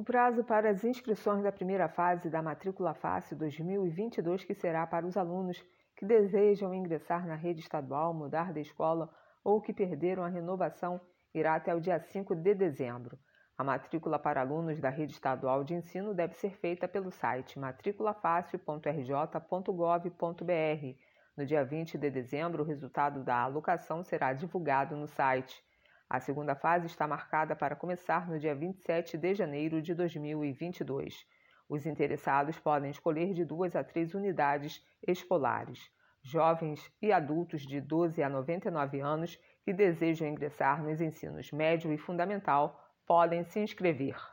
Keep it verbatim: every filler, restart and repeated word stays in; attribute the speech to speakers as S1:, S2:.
S1: O prazo para as inscrições da primeira fase da Matrícula Fácil dois mil e vinte e dois, que será para os alunos que desejam ingressar na rede estadual, mudar de escola ou que perderam a renovação, irá até o dia cinco de dezembro. A matrícula para alunos da rede estadual de ensino deve ser feita pelo site matricula fácil ponto r j ponto gov ponto b r. No dia vinte de dezembro, o resultado da alocação será divulgado no site. A segunda fase está marcada para começar no dia vinte e sete de janeiro de dois mil e vinte e dois. Os interessados podem escolher de duas a três unidades escolares. Jovens e adultos de doze a noventa e nove anos que desejam ingressar nos ensinos médio e fundamental podem se inscrever.